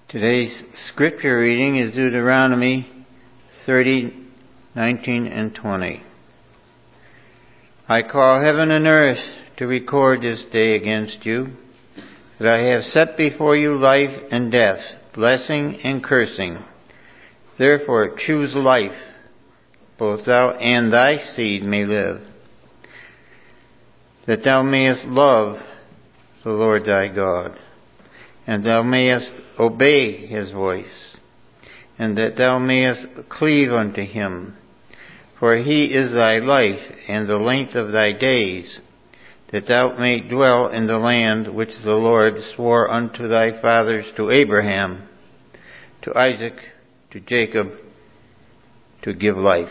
Today's scripture reading is Deuteronomy 30:19 and 20. I call heaven and earth to record this day against you, that I have set before you life and death, blessing and cursing. Therefore choose life, both thou and thy seed may live, that thou mayest love the Lord thy God, and thou mayest obey his voice, and that thou mayest cleave unto him. For he is thy life and the length of thy days, that thou mayst dwell in the land which the Lord swore unto thy fathers, to Abraham, to Isaac, to Jacob, to give life.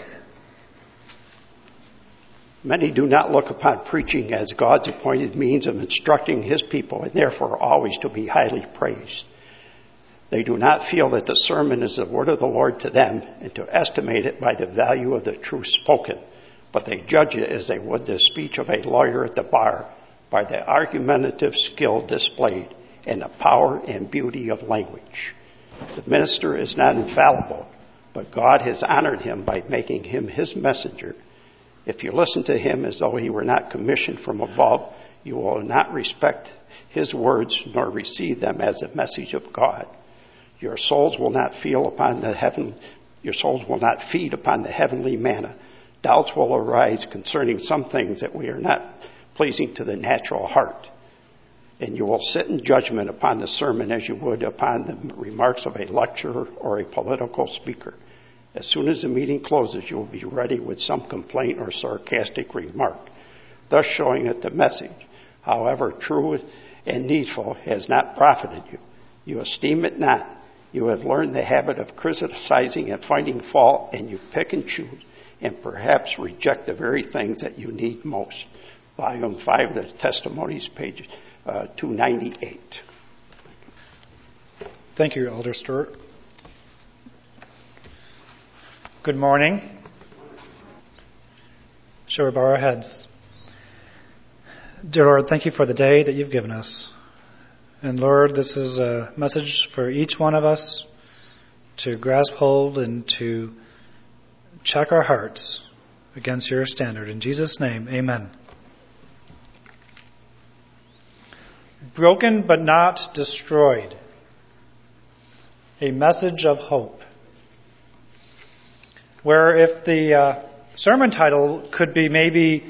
Many do not look upon preaching as God's appointed means of instructing his people, and therefore always to be highly praised. They do not feel that the sermon is the word of the Lord to them, and to estimate it by the value of the truth spoken, but they judge it as they would the speech of a lawyer at the bar, by the argumentative skill displayed and the power and beauty of language. The minister is not infallible, but God has honored him by making him his messenger. If you listen to him as though he were not commissioned from above, you will not respect his words nor receive them as a message of God. Your souls will not feed upon the heavenly manna. Doubts will arise concerning some things that we are not pleasing to the natural heart. And you will sit in judgment upon the sermon as you would upon the remarks of a lecturer or a political speaker. As soon as the meeting closes, you will be ready with some complaint or sarcastic remark, thus showing that the message, however true and needful, has not profited you. You esteem it not. You have learned the habit of criticizing and finding fault, and you pick and choose, and perhaps reject the very things that you need most. Volume 5 of the Testimonies, page 298. Thank you, Elder Stewart. Good morning. Shall we bow our heads? Dear Lord, thank you for the day that you've given us. And Lord, this is a message for each one of us to grasp hold and to check our hearts against your standard. In Jesus' name, amen. Broken but not destroyed. A message of hope. Where if the sermon title could be maybe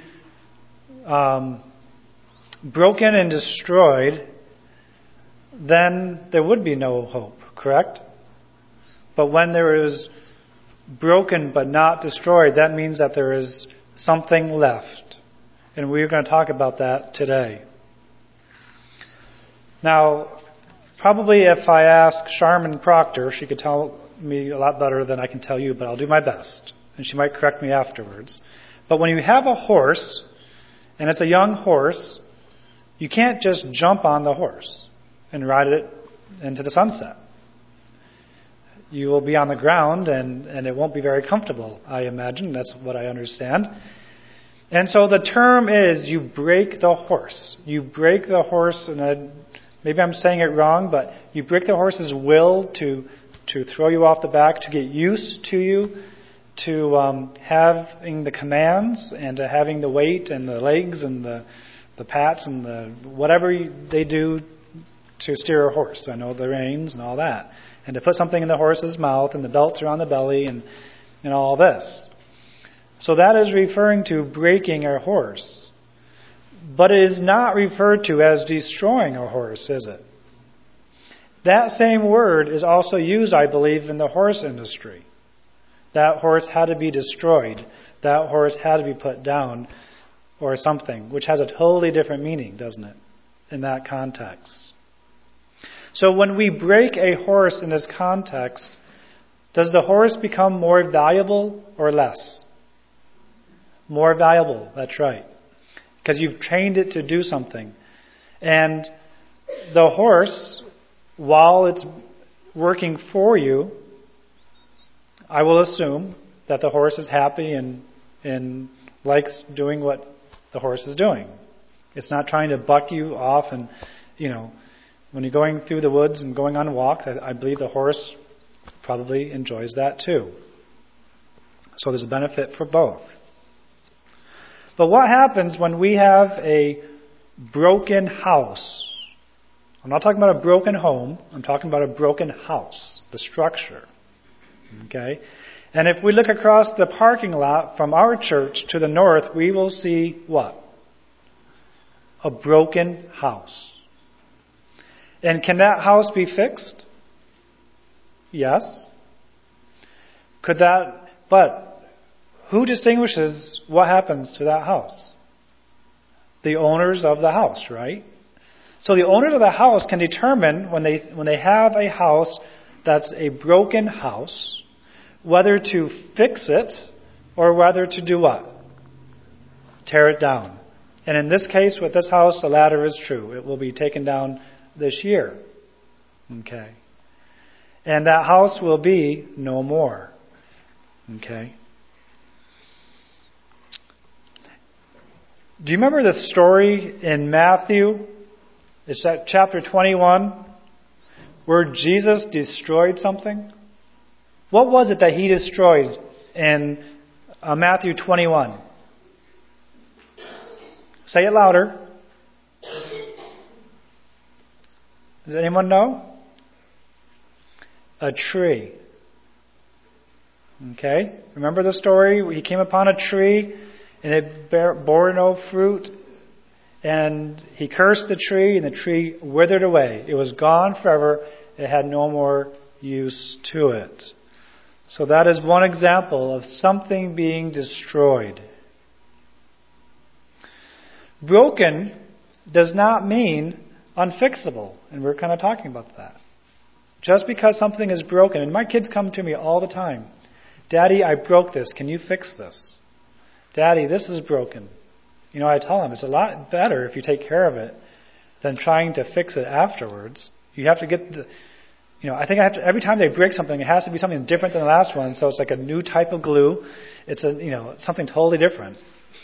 broken and destroyed, then there would be no hope, correct? But when there is broken but not destroyed, that means that there is something left. And we're going to talk about that today. Now, probably if I ask Charmin Proctor, she could tell me a lot better than I can tell you, but I'll do my best. And she might correct me afterwards. But when you have a horse, and it's a young horse, you can't just jump on the horse and ride it into the sunset. You will be on the ground, and it won't be very comfortable, I imagine. That's what I understand. And so the term is you break the horse. You break the horse, and maybe I'm saying it wrong, but you break the horse's will to throw you off the back, to get used to you, to having the commands, and to having the weight and the legs and the pats and the whatever they do to steer a horse. I know the reins and all that. And to put something in the horse's mouth, and the belts around the belly, and all this. So that is referring to breaking a horse. But it is not referred to as destroying a horse, is it? That same word is also used, I believe, in the horse industry. That horse had to be destroyed. That horse had to be put down, or something, which has a totally different meaning, doesn't it, in that context? So when we break a horse in this context, does the horse become more valuable or less? More valuable, that's right. Because you've trained it to do something. And the horse, while it's working for you, I will assume that the horse is happy and likes doing what the horse is doing. It's not trying to buck you off and, When you're going through the woods and going on walks, I believe the horse probably enjoys that too. So there's a benefit for both. But what happens when we have a broken house? I'm not talking about a broken home. I'm talking about a broken house, the structure. Okay? And if we look across the parking lot from our church to the north, we will see what? A broken house. And can that house be fixed? Yes. But who distinguishes what happens to that house? The owners of the house, right? So the owners of the house can determine when they have a house that's a broken house, whether to fix it or whether to do what? Tear it down. And in this case, with this house, the latter is true. It will be taken down this year. Okay. And that house will be no more. Okay. Do you remember the story in Matthew? It's at chapter 21, where Jesus destroyed something. What was it that he destroyed in Matthew 21? Say it louder. Does anyone know? A tree. Okay? Remember the story? He came upon a tree and it bore no fruit. And he cursed the tree and the tree withered away. It was gone forever. It had no more use to it. So that is one example of something being destroyed. Broken does not mean unfixable. And we're kind of talking about that. Just because something is broken, and my kids come to me all the time. Daddy, I broke this. Can you fix this? Daddy, this is broken. You know, I tell them it's a lot better if you take care of it than trying to fix it afterwards. You have to get I think every time they break something, it has to be something different than the last one. So it's like a new type of glue. It's something totally different.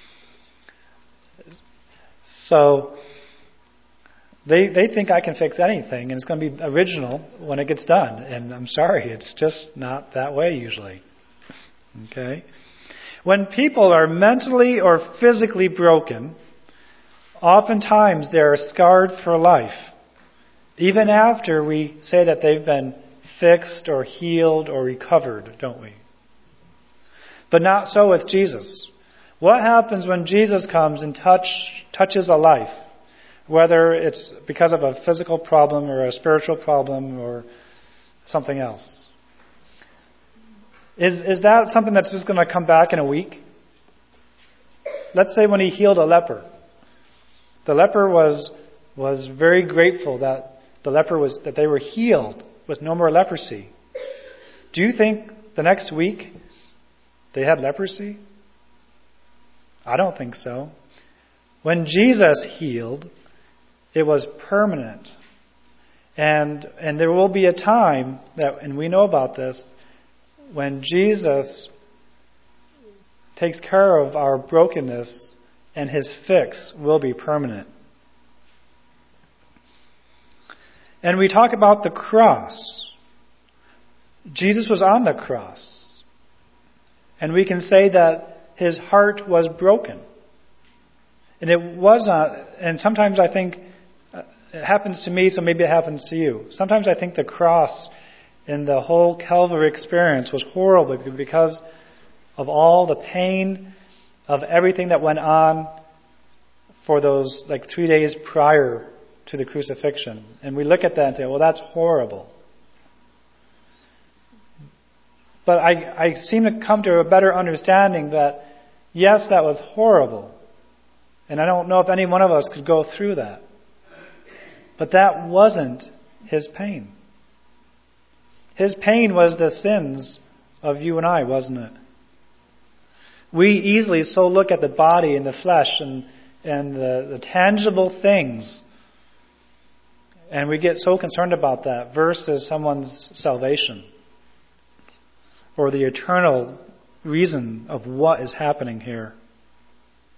So they think I can fix anything and it's going to be original when it gets done. And I'm sorry, it's just not that way usually. Okay? When people are mentally or physically broken, oftentimes they are scarred for life, even after we say that they've been fixed or healed or recovered, don't we? But not so with Jesus. What happens when Jesus comes and touches a life, whether it's because of a physical problem or a spiritual problem or something else? Is that something that's just going to come back in a week? Let's say when he healed a leper. The leper was very grateful that that they were healed with no more leprosy. Do you think the next week they had leprosy? I don't think so. When Jesus healed, it was permanent. And there will be a time and we know about this, when Jesus takes care of our brokenness and his fix will be permanent. And we talk about the cross. Jesus was on the cross. And we can say that his heart was broken. And it was not, and sometimes I think it happens to me, so maybe it happens to you. Sometimes I think the cross and the whole Calvary experience was horrible because of all the pain of everything that went on for those 3 days prior to the crucifixion. And we look at that and say, well, that's horrible. But I seem to come to a better understanding that, yes, that was horrible. And I don't know if any one of us could go through that. But that wasn't his pain. His pain was the sins of you and I, wasn't it? We easily so look at the body and the flesh and the tangible things, and we get so concerned about that versus someone's salvation or the eternal reason of what is happening here.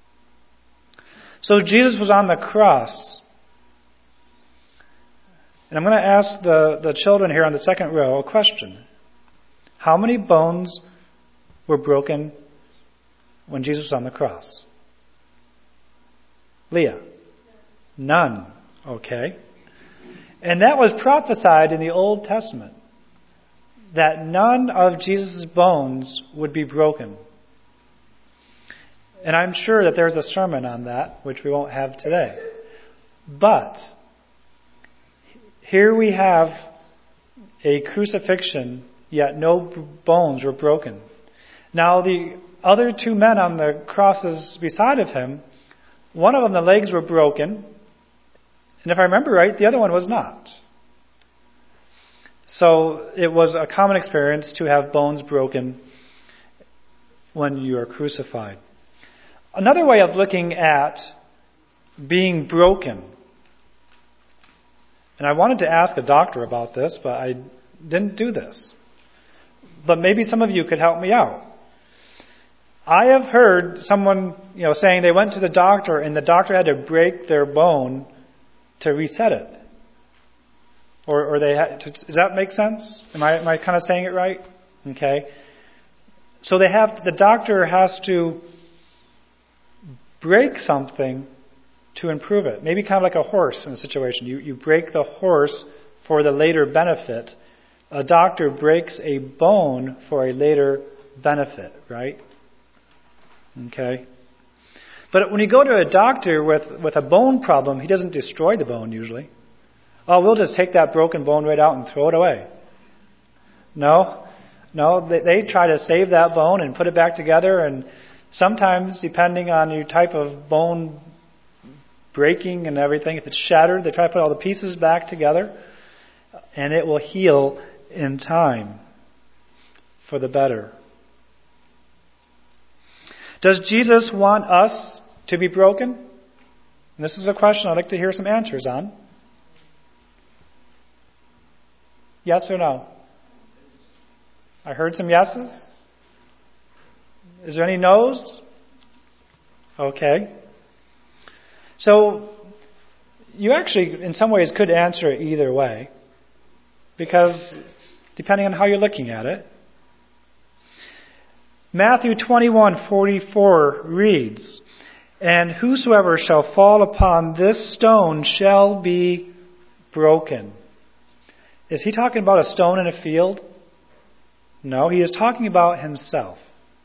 So Jesus was on the cross. And I'm going to ask the children here on the second row a question. How many bones were broken when Jesus was on the cross? Leah? None. Okay. And that was prophesied in the Old Testament, that none of Jesus' bones would be broken. And I'm sure that there's a sermon on that, which we won't have today. But here we have a crucifixion, yet no bones were broken. Now the other two men on the crosses beside of him, one of them, the legs were broken, and if I remember right, the other one was not. So it was a common experience to have bones broken when you are crucified. Another way of looking at being broken, and I wanted to ask a doctor about this, but I didn't do this. But maybe some of you could help me out. I have heard someone, saying they went to the doctor and the doctor had to break their bone to reset it. Or they had to, does that make sense? Am I kind of saying it right? Okay. So the doctor has to break something to improve it. Maybe kind of like a horse in a situation. You break the horse for the later benefit. A doctor breaks a bone for a later benefit, right? Okay. But when you go to a doctor with a bone problem, he doesn't destroy the bone usually. Oh, we'll just take that broken bone right out and throw it away. No, they try to save that bone and put it back together, and sometimes, depending on your type of bone breaking and everything, if it's shattered, they try to put all the pieces back together, and it will heal in time for the better. Does Jesus want us to be broken? And this is a question I'd like to hear some answers on. Yes or no? I heard some yeses. Is there any no's? Okay. So, you actually, in some ways, could answer it either way. Because, depending on how you're looking at it. Matthew 21:44 reads, "And whosoever shall fall upon this stone shall be broken." Is he talking about a stone in a field? No, he is talking about himself.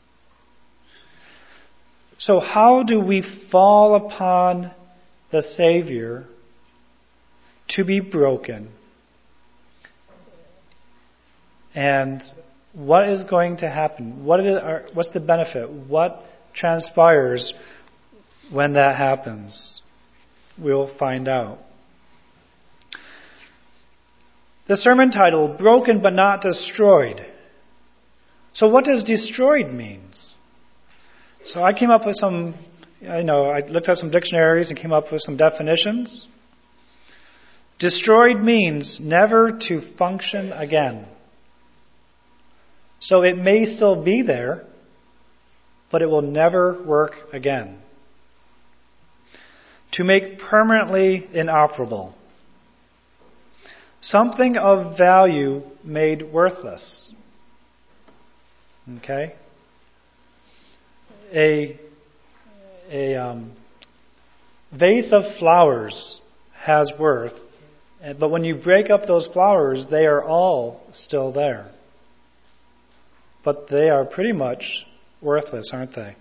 So how do we fall upon the Savior to be broken? And what is going to happen? What's the benefit? What transpires when that happens? We'll find out. The sermon title, Broken but Not Destroyed. So what does destroyed means? So I came up with I looked at some dictionaries and came up with some definitions. Destroyed means never to function again. So it may still be there, but it will never work again. To make permanently inoperable. Something of value made worthless. Okay? A vase of flowers has worth, but when you break up those flowers, they are all still there. But they are pretty much worthless, aren't they?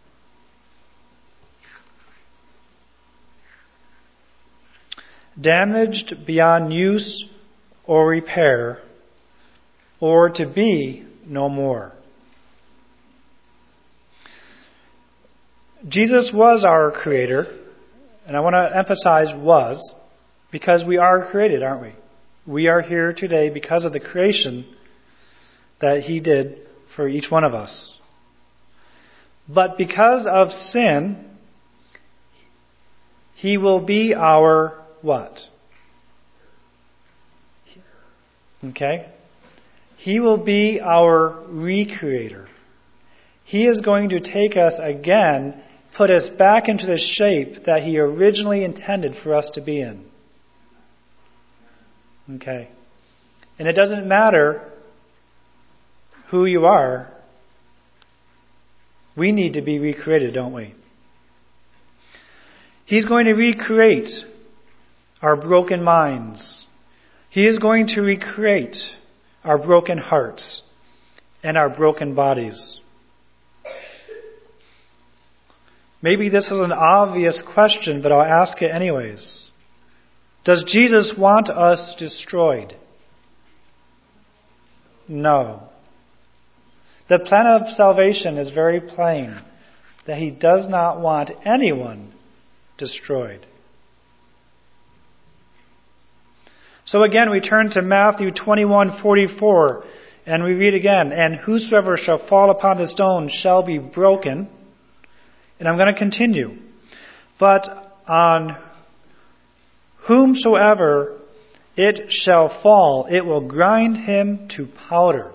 Damaged beyond use or repair, or to be no more. Jesus was our Creator, and I want to emphasize was, because we are created, aren't we? We are here today because of the creation that He did for each one of us. But because of sin, He will be our what? Okay? He will be our recreator. He is going to take us again, put us back into the shape that He originally intended for us to be in. Okay. And it doesn't matter who you are. We need to be recreated, don't we? He's going to recreate our broken minds. He is going to recreate our broken hearts and our broken bodies. Maybe this is an obvious question, but I'll ask it anyways. Does Jesus want us destroyed? No. The plan of salvation is very plain, that He does not want anyone destroyed. So again, we turn to Matthew 21:44, and we read again, "And whosoever shall fall upon the stone shall be broken." And I'm going to continue. "But on whomsoever it shall fall, it will grind him to powder."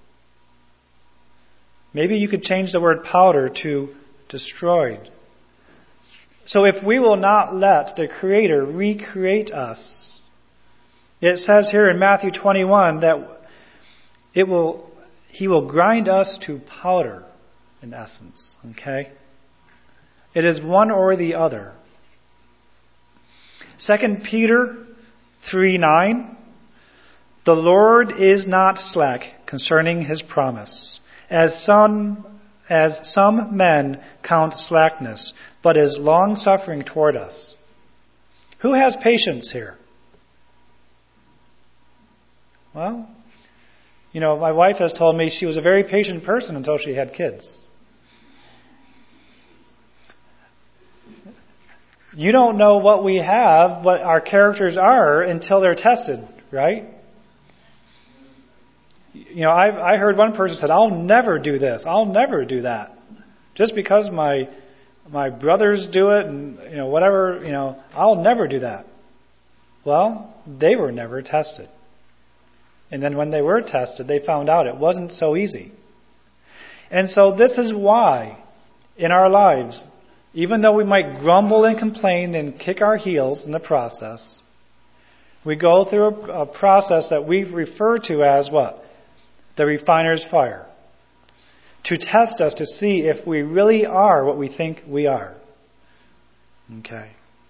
Maybe you could change the word powder to destroyed. So if we will not let the Creator recreate us, it says here in Matthew 21 that He will grind us to powder, in essence. Okay? It is one or the other. 2 Peter 3:9, "The Lord is not slack concerning His promise, as some men count slackness, but is long-suffering toward us." Who has patience here? Well, my wife has told me she was a very patient person until she had kids. You don't know what we have, what our characters are, until they're tested, right? I heard one person said, "I'll never do this. I'll never do that. Just because my brothers do it and, whatever, I'll never do that." Well, they were never tested. And then when they were tested, they found out it wasn't so easy. And so this is why in our lives, even though we might grumble and complain and kick our heels in the process, we go through a process that we refer to as what? The refiner's fire. To test us to see if we really are what we think we are. Okay.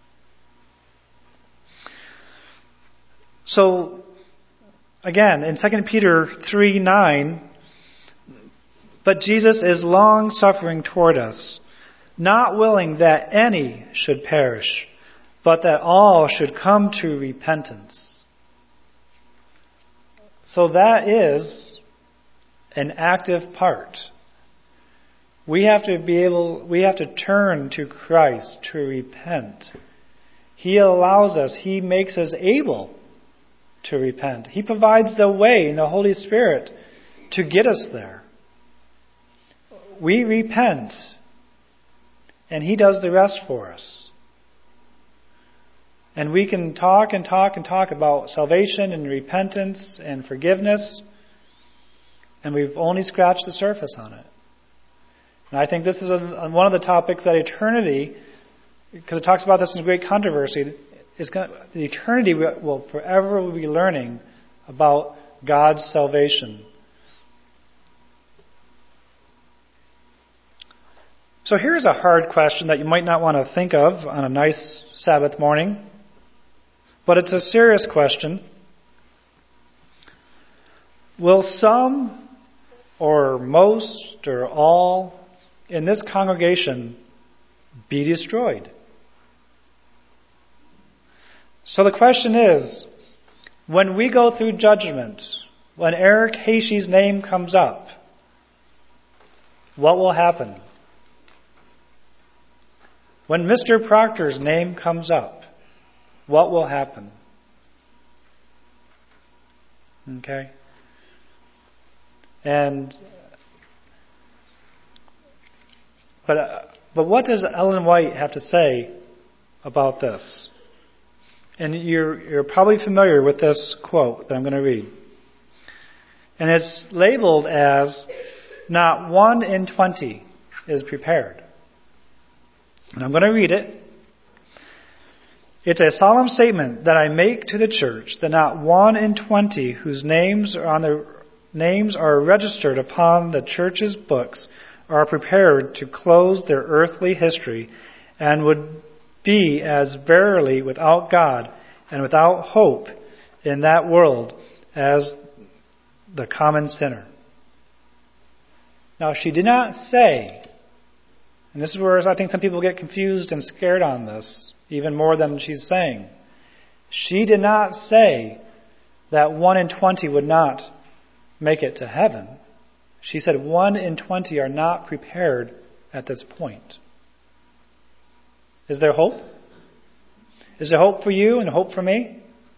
So, again, in 2 Peter 3:9, "But Jesus is long-suffering toward us, not willing that any should perish, but that all should come to repentance." So that is an active part. We have to turn to Christ to repent. He allows us, He makes us able to repent. He provides the way in the Holy Spirit to get us there. We repent, and He does the rest for us. And we can talk and talk and talk about salvation and repentance and forgiveness, and we've only scratched the surface on it. And I think this is one of the topics that eternity, because it talks about this in great controversy, the eternity will forever be learning about God's salvation. So here's a hard question that you might not want to think of on a nice Sabbath morning, but it's a serious question. Will some or most or all in this congregation be destroyed? So the question is, when we go through judgment, when Eric Hasey's name comes up, what will happen? When Mr. Proctor's name comes up, what will happen? Okay? But what does Ellen White have to say about this? And you're probably familiar with this quote that I'm going to read. And it's labeled as, "Not 1 in 20 is prepared." And I'm going to read it. It's a solemn statement that I make to the church that not 1 in 20 whose names are registered upon the church's books are prepared to close their earthly history and would be as verily without God and without hope in that world as the common sinner. Now, she did not say, and this is where I think some people get confused and scared on this, even more than she's saying. She did not say that 1 in 20 would not make it to heaven. She said 1 in 20 are not prepared at this point. Is there hope? Is there hope for you and hope for me?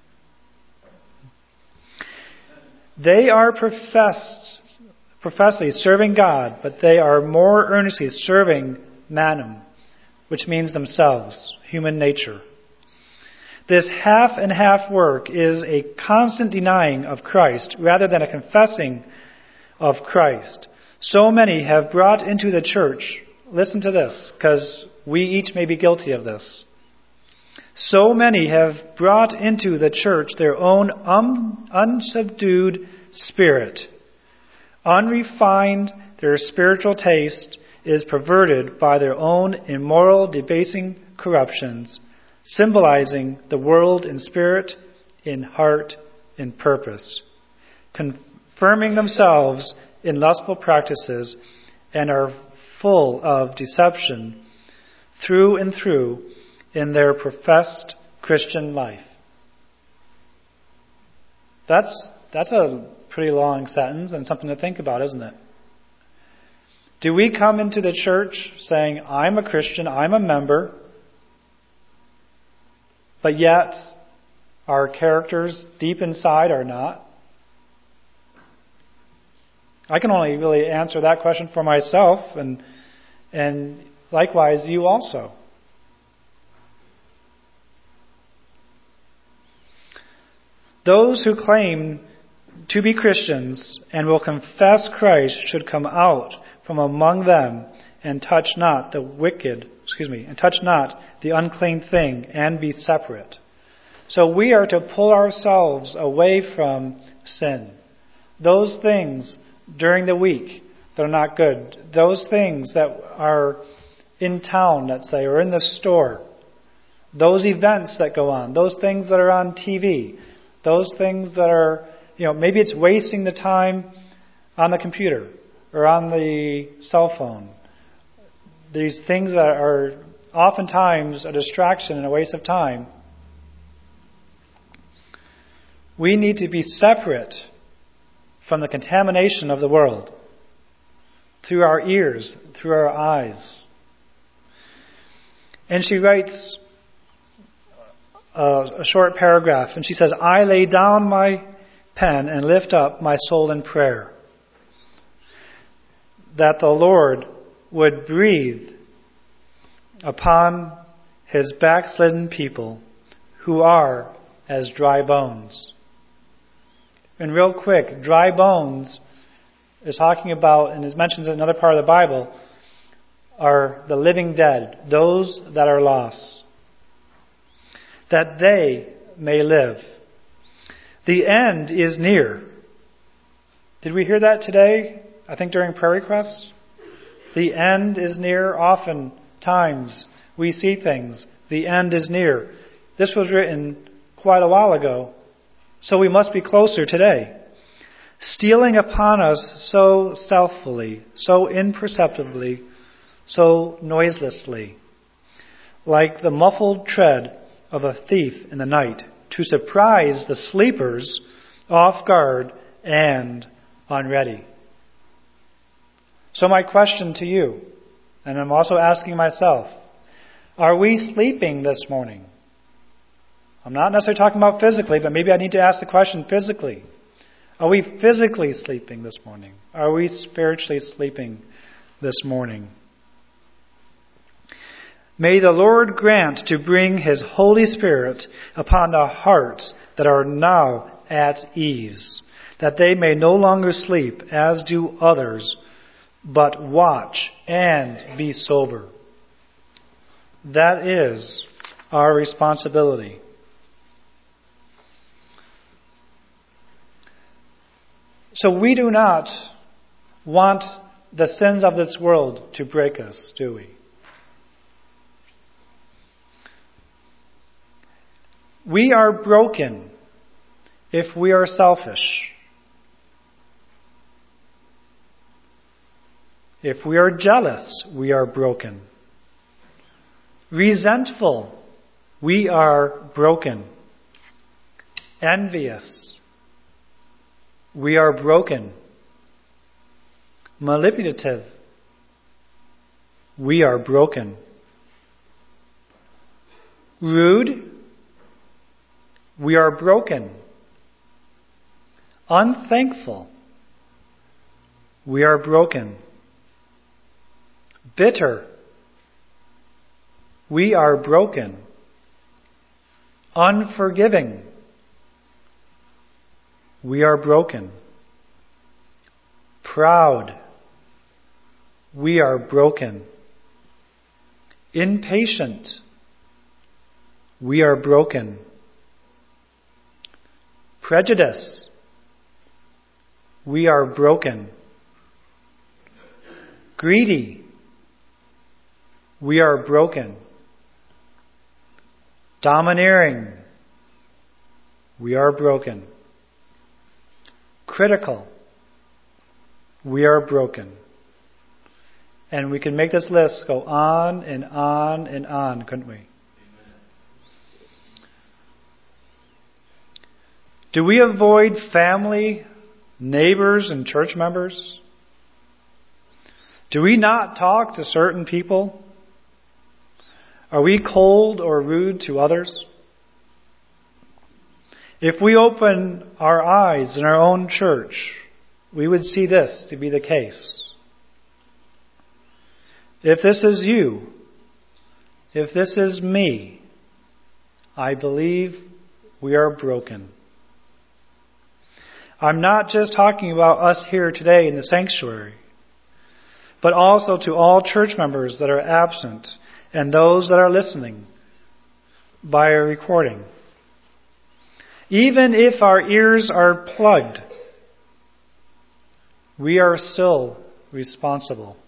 They are professedly serving God, but they are more earnestly serving Mammon, which means themselves, human nature. This half and half work is a constant denying of Christ rather than a confessing of Christ. So many have brought into the church, listen to this, because we each may be guilty of this. So many have brought into the church their own unsubdued spirit. Unrefined, their spiritual taste is perverted by their own immoral, debasing corruptions, symbolizing the world in spirit, in heart, in purpose, confirming themselves in lustful practices, and are full of deception through and through in their professed Christian life. That's a pretty long sentence and something to think about, isn't it? Do we come into the church saying, I'm a Christian, I'm a member, but yet our characters deep inside are not? I can only really answer that question for myself, and likewise you also. Those who claim to be Christians and will confess Christ should come out from among them and touch not the unclean thing and be separate. So we are to pull ourselves away from sin. Those things during the week that are not good. Those things that are in town, let's say, or in the store. Those events that go on. Those things that are on TV. Those things that are, maybe it's wasting the time on the computer or on the cell phone. These things that are oftentimes a distraction and a waste of time. We need to be separate from the contamination of the world through our ears, through our eyes. And she writes a short paragraph, and she says, I lay down my pen and lift up my soul in prayer, that the Lord would breathe upon His backslidden people who are as dry bones. And real quick, dry bones is talking about, and it mentions in another part of the Bible, are the living dead, those that are lost, that they may live. The end is near. Did we hear that today? I think during prayer requests. The end is near. Oftentimes we see things. The end is near. This was written quite a while ago, so we must be closer today. Stealing upon us so stealthily, so imperceptibly, so noiselessly, like the muffled tread of a thief in the night, to surprise the sleepers off guard and unready. So my question to you, and I'm also asking myself, are we sleeping this morning? I'm not necessarily talking about physically, but maybe I need to ask the question physically. Are we physically sleeping this morning? Are we spiritually sleeping this morning? May the Lord grant to bring His Holy Spirit upon the hearts that are now at ease, that they may no longer sleep as do others, but watch and be sober. That is our responsibility. So we do not want the sins of this world to break us, do we? We are broken if we are selfish. If we are jealous, we are broken. Resentful, we are broken. Envious, we are broken. Manipulative, we are broken. Rude, we are broken. Unthankful, we are broken. Bitter, we are broken. Unforgiving, we are broken. Proud, we are broken. Impatient, we are broken. Prejudice, we are broken. Greedy, we are broken. Domineering, we are broken. Critical, we are broken. And we can make this list go on and on and on, couldn't we? Do we avoid family, neighbors, and church members? Do we not talk to certain people? Are we cold or rude to others? If we open our eyes in our own church, we would see this to be the case. If this is you, if this is me, I believe we are broken. I'm not just talking about us here today in the sanctuary, but also to all church members that are absent and those that are listening by a recording. Even if our ears are plugged, we are still responsible.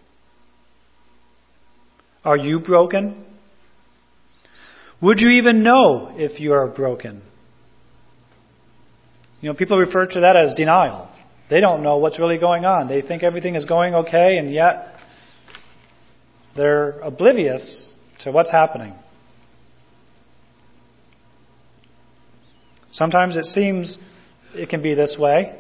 Are you broken? Would you even know if you are broken? You know, people refer to that as denial. They don't know what's really going on. They think everything is going okay, and yet they're oblivious to what's happening. Sometimes it seems it can be this way.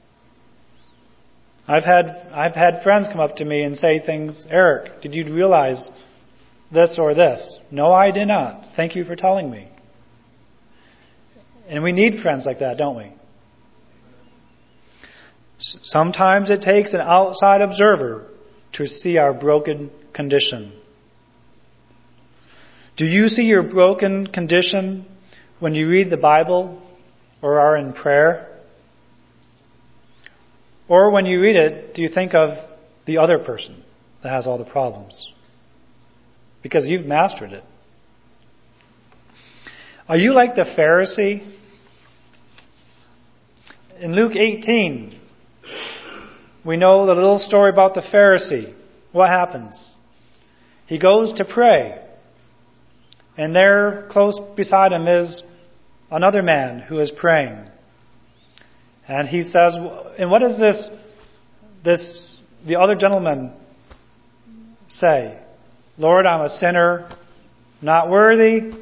I've had friends come up to me and say things, Eric, did you realize this or this? No, I did not. Thank you for telling me. And we need friends like that, don't we? Sometimes it takes an outside observer to see our broken condition. Do you see your broken condition when you read the Bible or are in prayer? Or when you read it, do you think of the other person that has all the problems? Because you've mastered it. Are you like the Pharisee? In Luke 18, we know the little story about the Pharisee. What happens? He goes to pray. And there, close beside him, is another man who is praying. And he says, and what does the other gentleman say? Lord, I'm a sinner, not worthy.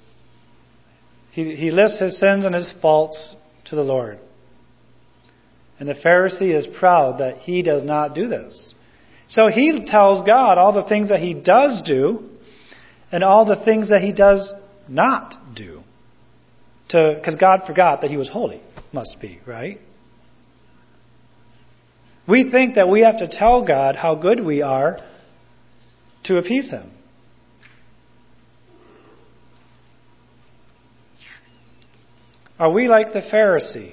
He lists his sins and his faults to the Lord. And the Pharisee is proud that he does not do this. So he tells God all the things that he does do and all the things that he does not do. Because God forgot that he was holy, must be, right? We think that we have to tell God how good we are to appease him. Are we like the Pharisee?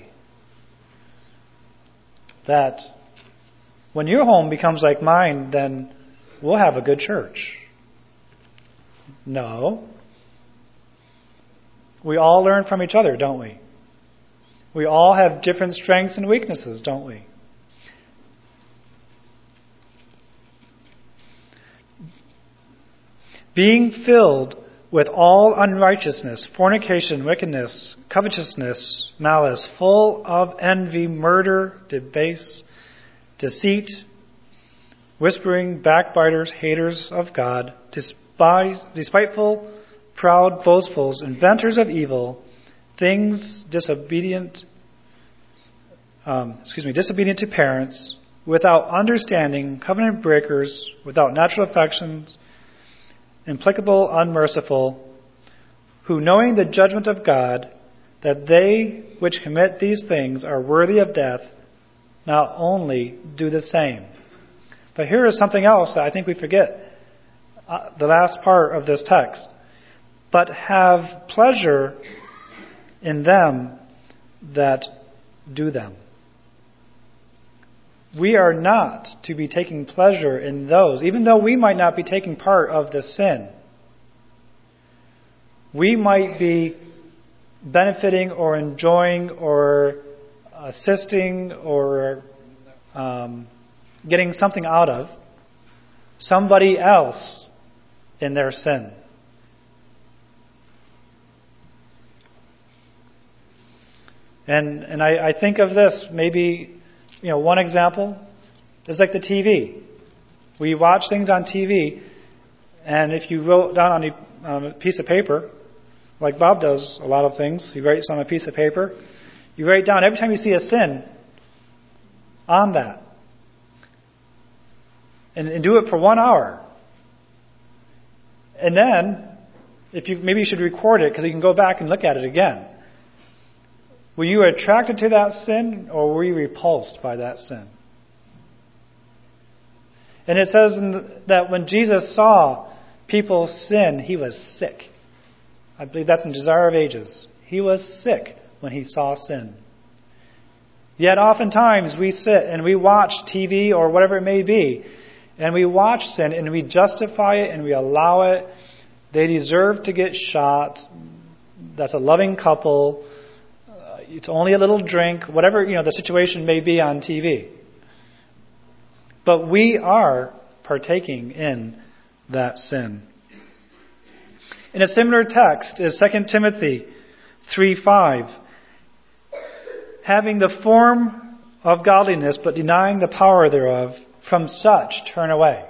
That when your home becomes like mine, then we'll have a good church. No. We all learn from each other, don't we? We all have different strengths and weaknesses, don't we? Being filled with all unrighteousness, fornication, wickedness, covetousness, malice, full of envy, murder, debase, deceit, whispering, backbiters, haters of God, despiteful, proud, boastfuls, inventors of evil, disobedient to parents, without understanding, covenant breakers, without natural affections, implacable, unmerciful, who knowing the judgment of God, that they which commit these things are worthy of death, not only do the same. But here is something else that I think we forget. The last part of this text. But have pleasure in them that do them. We are not to be taking pleasure in those, even though we might not be taking part of the sin. We might be benefiting or enjoying or assisting or getting something out of somebody else in their sin. And I think of this, maybe, one example is like the TV. We watch things on TV, and if you wrote down on a piece of paper, like Bob does a lot of things, he writes on a piece of paper, you write down every time you see a sin on that. And do it for 1 hour. And then, maybe you should record it because you can go back and look at it again. Were you attracted to that sin, or were you repulsed by that sin? And it says that when Jesus saw people sin, he was sick. I believe that's in Desire of Ages. He was sick when he saw sin. Yet oftentimes we sit and we watch TV or whatever it may be, and we watch sin and we justify it and we allow it. They deserve to get shot. That's a loving couple. It's only a little drink, whatever the situation may be on TV. But we are partaking in that sin. In a similar text is 2 Timothy 3:5. Having the form of godliness, but denying the power thereof, from such turn away,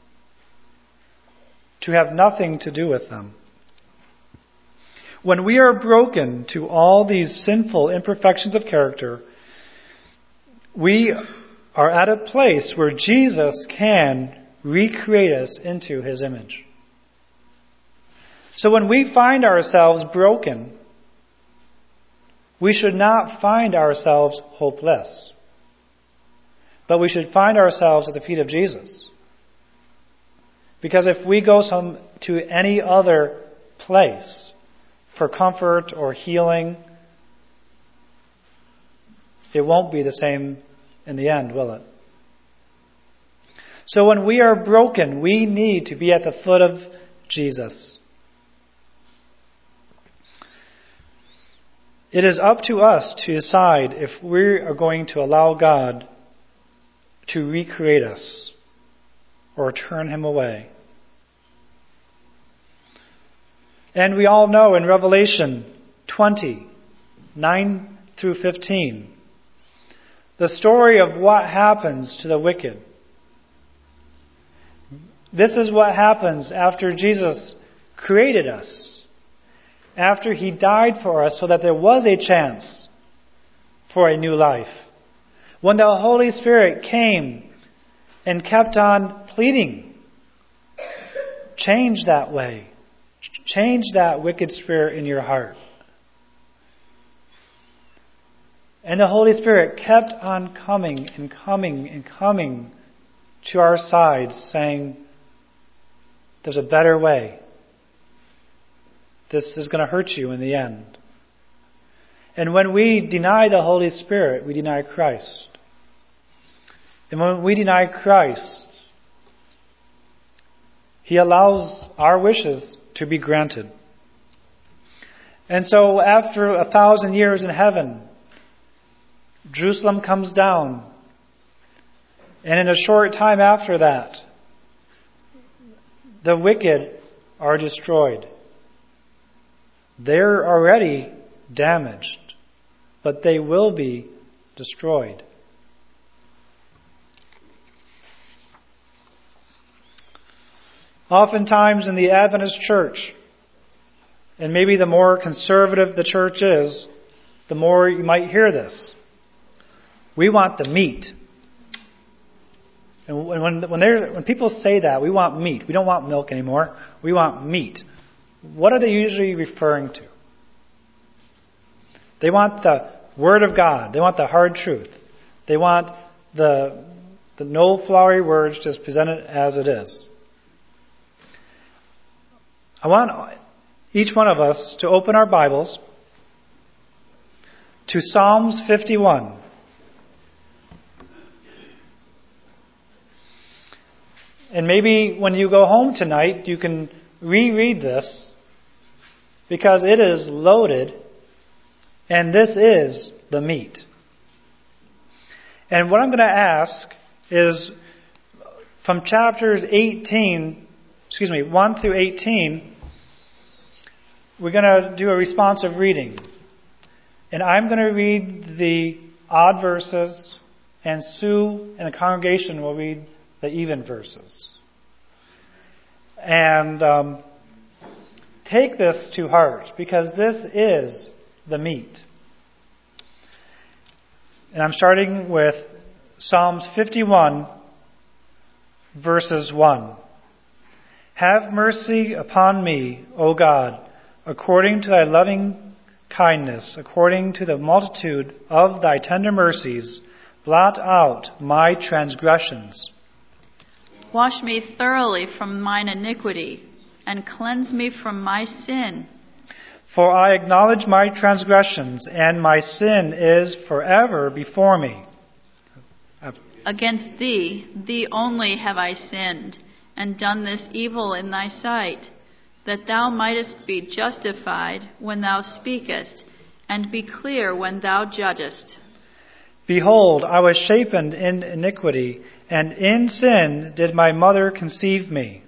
to have nothing to do with them. When we are broken to all these sinful imperfections of character, we are at a place where Jesus can recreate us into his image. So when we find ourselves broken, we should not find ourselves hopeless, but we should find ourselves at the feet of Jesus. Because if we go to any other place for comfort or healing, it won't be the same in the end, will it? So when we are broken, we need to be at the foot of Jesus. It is up to us to decide if we are going to allow God to recreate us or turn him away. And we all know in Revelation 20, 9 through 15, the story of what happens to the wicked. This is what happens after Jesus created us, after he died for us so that there was a chance for a new life. When the Holy Spirit came and kept on pleading, change that way. Change that wicked spirit in your heart. And the Holy Spirit kept on coming and coming and coming to our sides, saying, there's a better way. This is going to hurt you in the end. And when we deny the Holy Spirit, we deny Christ. And when we deny Christ, he allows our wishes to be granted. And so after 1,000 years in heaven, Jerusalem comes down. And in a short time after that, the wicked are destroyed. They're already damaged, but they will be destroyed. Oftentimes in the Adventist church, and maybe the more conservative the church is, the more you might hear this. We want the meat. And when people say that, we want meat. We don't want milk anymore. We want meat. What are they usually referring to? They want the Word of God. They want the hard truth. They want the no flowery words, just presented as it is. I want each one of us to open our Bibles to Psalms 51. And maybe when you go home tonight, you can reread this, because it is loaded, and this is the meat. And what I'm going to ask is, from chapters 1 through 18, we're going to do a responsive reading. And I'm going to read the odd verses, and Sue and the congregation will read the even verses. And take this to heart, because this is the meat. And I'm starting with Psalms 51, verses 1. Have mercy upon me, O God, according to thy loving kindness, according to the multitude of thy tender mercies, blot out my transgressions. Wash me thoroughly from mine iniquity, and cleanse me from my sin. For I acknowledge my transgressions, and my sin is forever before me. Against thee only have I sinned, and done this evil in thy sight, that thou mightest be justified when thou speakest, and be clear when thou judgest. Behold, I was shapen in iniquity, and in sin did my mother conceive me.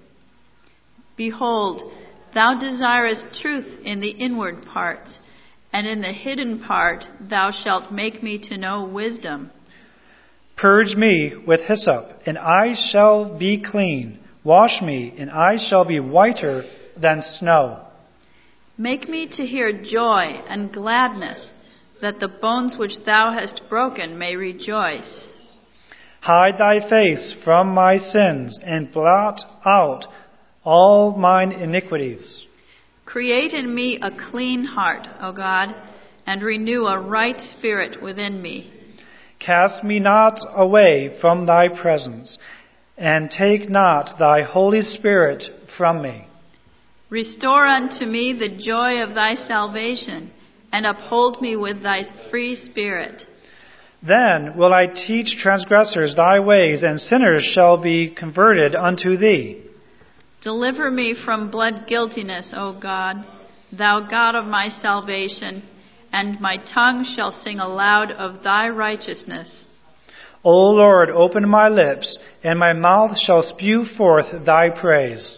Behold, thou desirest truth in the inward parts, and in the hidden part thou shalt make me to know wisdom. Purge me with hyssop, and I shall be clean. Wash me, and I shall be whiter than snow. Make me to hear joy and gladness, that the bones which thou hast broken may rejoice. Hide thy face from my sins, and blot out all mine iniquities. Create in me a clean heart, O God, and renew a right spirit within me. Cast me not away from thy presence, and take not thy Holy Spirit from me. Restore unto me the joy of thy salvation, and uphold me with thy free spirit. Then will I teach transgressors thy ways, and sinners shall be converted unto thee. Deliver me from blood guiltiness, O God, thou God of my salvation, and my tongue shall sing aloud of thy righteousness. O Lord, open my lips, and my mouth shall spew forth thy praise.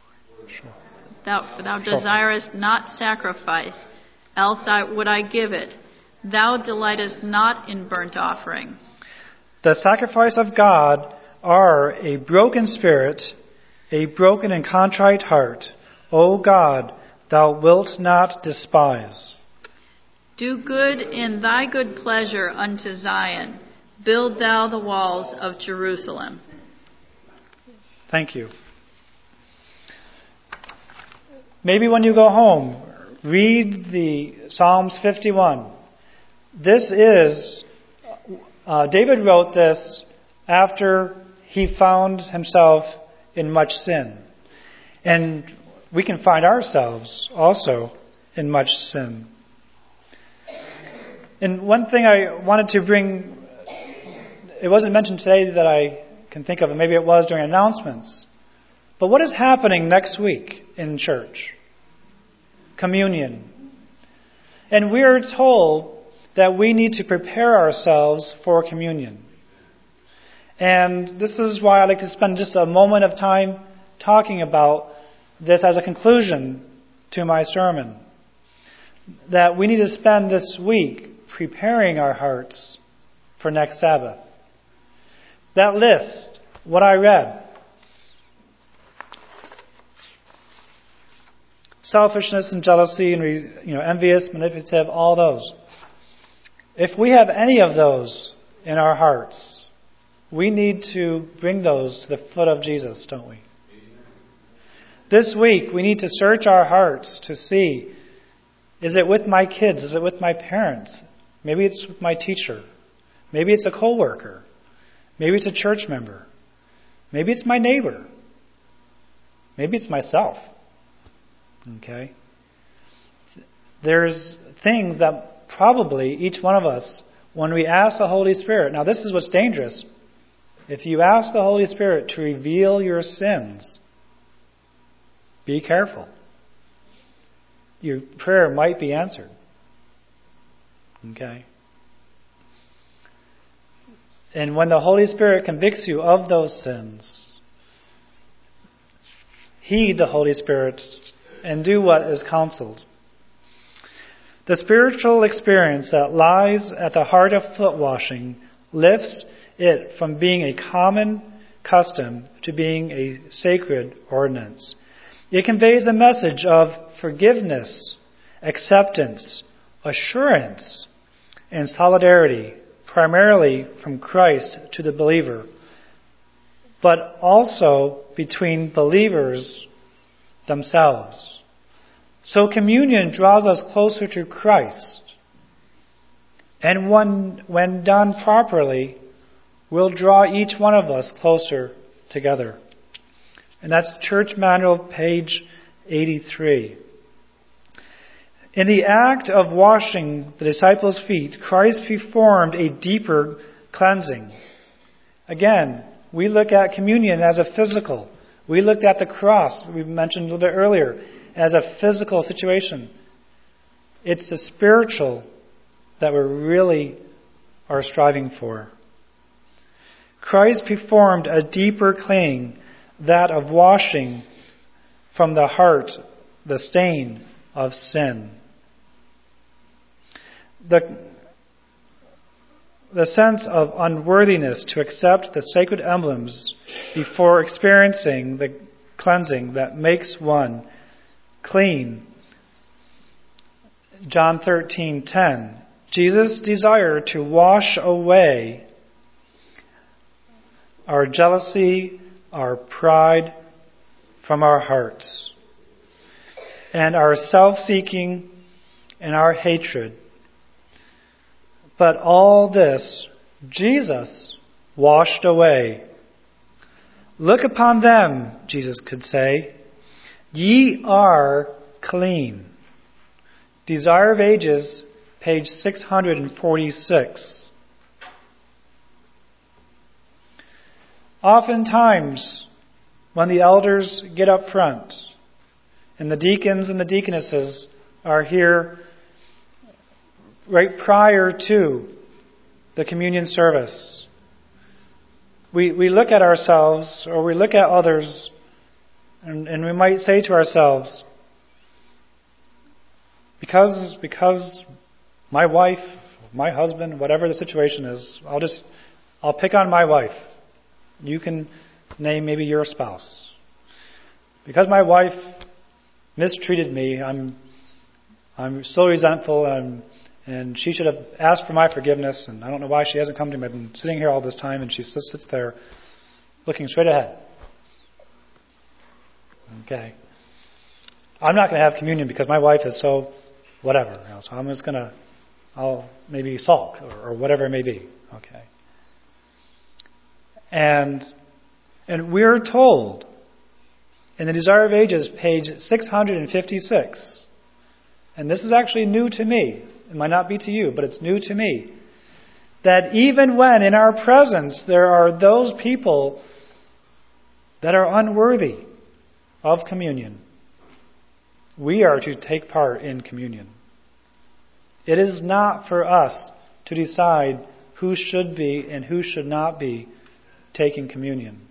Thou desirest not sacrifice, else would I give it. Thou delightest not in burnt offering. The sacrifice of God are a broken spirit, a broken and contrite heart. O God, thou wilt not despise. Do good in thy good pleasure unto Zion. Build thou the walls of Jerusalem. Thank you. Maybe when you go home, read the Psalms 51. This is, David wrote this after he found himself in much sin. And we can find ourselves also in much sin. And one thing I wanted to bring, it wasn't mentioned today that I can think of, and maybe it was during announcements. But what is happening next week in church? Communion. And we are told that we need to prepare ourselves for communion. And this is why I'd like to spend just a moment of time talking about this as a conclusion to my sermon. That we need to spend this week preparing our hearts for next Sabbath. That list, what I read, selfishness and jealousy and envious, manipulative, all those. If we have any of those in our hearts, we need to bring those to the foot of Jesus, don't we? This week, we need to search our hearts to see, is it with my kids? Is it with my parents? Maybe it's with my teacher. Maybe it's a coworker. Maybe it's a church member. Maybe it's my neighbor. Maybe it's myself. Okay? There's things that probably each one of us, when we ask the Holy Spirit, now this is what's dangerous. If you ask the Holy Spirit to reveal your sins, be careful. Your prayer might be answered. Okay? And when the Holy Spirit convicts you of those sins, heed the Holy Spirit and do what is counseled. The spiritual experience that lies at the heart of foot washing lifts it from being a common custom to being a sacred ordinance. It conveys a message of forgiveness, acceptance, assurance, and solidarity, primarily from Christ to the believer, but also between believers themselves. So communion draws us closer to Christ, and when done properly, will draw each one of us closer together. And that's Church Manual, page 83. In the act of washing the disciples' feet, Christ performed a deeper cleansing. Again, we look at communion as a physical. We looked at the cross, we mentioned a little bit earlier, as a physical situation. It's the spiritual that we really are striving for. Christ performed a deeper cleansing, that of washing from the heart the stain of sin. The sense of unworthiness to accept the sacred emblems before experiencing the cleansing that makes one clean. John 13:10. Jesus desired to wash away our jealousy, our pride from our hearts, and our self-seeking and our hatred. But all this, Jesus washed away. Look upon them, Jesus could say. Ye are clean. Desire of Ages, page 646. Oftentimes, when the elders get up front, and the deacons and the deaconesses are here right prior to the communion service, we look at ourselves or we look at others and we might say to ourselves, because my wife, my husband, whatever the situation is, I'll pick on my wife. You can name maybe your spouse. Because my wife mistreated me, I'm so resentful, and she should have asked for my forgiveness, and I don't know why she hasn't come to me. I've been sitting here all this time, and she just sits there looking straight ahead. Okay. I'm not going to have communion because my wife is so whatever. So I'm just I'll maybe sulk or whatever it may be. Okay. And we're told in the Desire of Ages, page 656, and this is actually new to me. It might not be to you, but it's new to me, that even when in our presence there are those people that are unworthy of communion, we are to take part in communion. It is not for us to decide who should be and who should not be taking communion.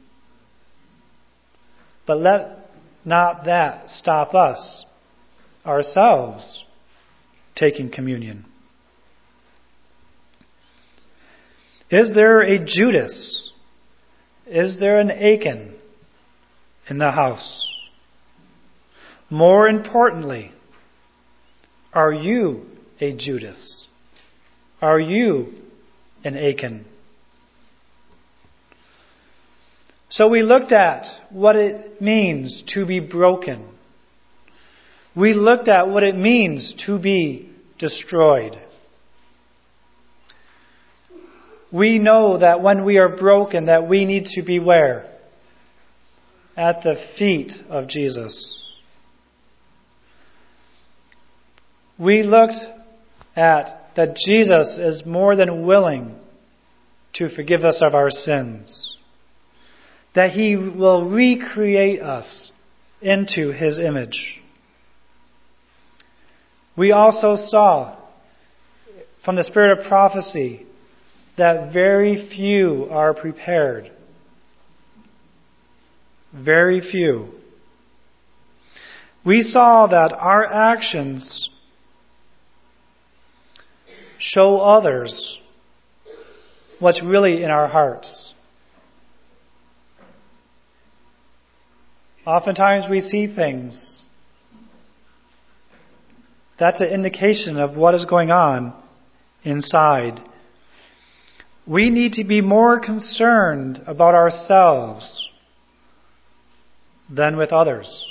But let not that stop us, ourselves, taking communion. Is there a Judas? Is there an Achan in the house? More importantly, are you a Judas? Are you an Achan? So we looked at what it means to be broken. We looked at what it means to be destroyed. We know that when we are broken, that we need to be where? At the feet of Jesus. We looked at that Jesus is more than willing to forgive us of our sins. That He will recreate us into His image. We also saw from the spirit of prophecy that very few are prepared. Very few. We saw that our actions show others what's really in our hearts. Oftentimes we see things. That's an indication of what is going on inside. We need to be more concerned about ourselves than with others.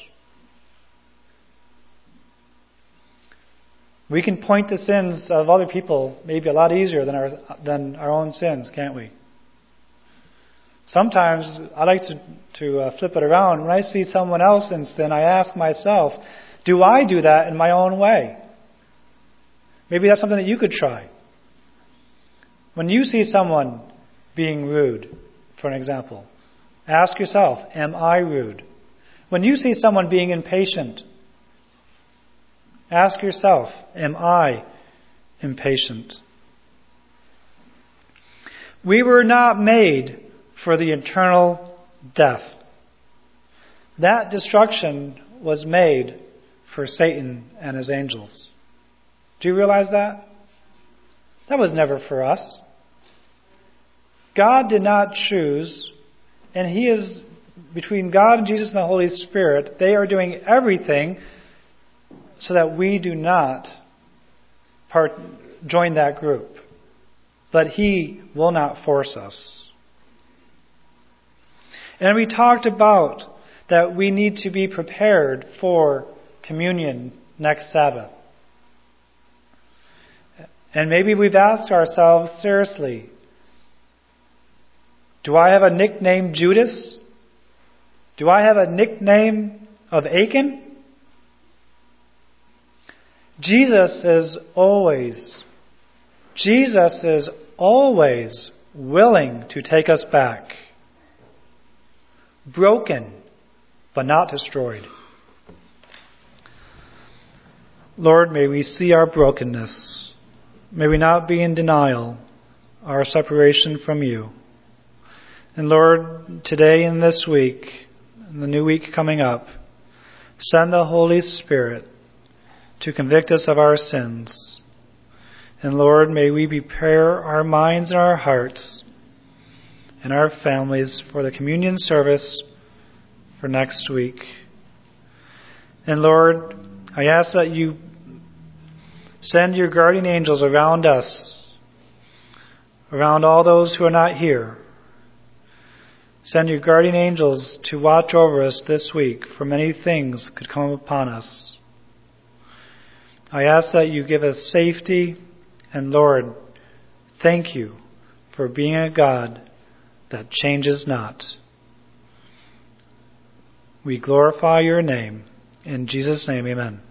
We can point the sins of other people maybe a lot easier than our own sins, can't we? Sometimes I like to flip it around. When I see someone else in sin, I ask myself, do I do that in my own way? Maybe that's something that you could try. When you see someone being rude, for an example, ask yourself, am I rude? When you see someone being impatient, ask yourself, am I impatient? We were not made for the eternal death. That destruction was made for Satan and his angels. Do you realize that? That was never for us. God did not choose, and He is, between God and Jesus and the Holy Spirit, they are doing everything so that we do not join that group. But He will not force us. And we talked about that we need to be prepared for communion next Sabbath. And maybe we've asked ourselves seriously, do I have a nickname Judas? Do I have a nickname of Achan? Jesus is always willing to take us back. Broken, but not destroyed. Lord, may we see our brokenness. May we not be in denial, our separation from You. And Lord, today and this week, and the new week coming up, send the Holy Spirit to convict us of our sins. And Lord, may we prepare our minds and our hearts and our families for the communion service for next week. And Lord, I ask that You send Your guardian angels around us, around all those who are not here. Send Your guardian angels to watch over us this week, for many things could come upon us. I ask that You give us safety, and Lord, thank You for being a God that changes not. We glorify Your name. In Jesus' name, amen.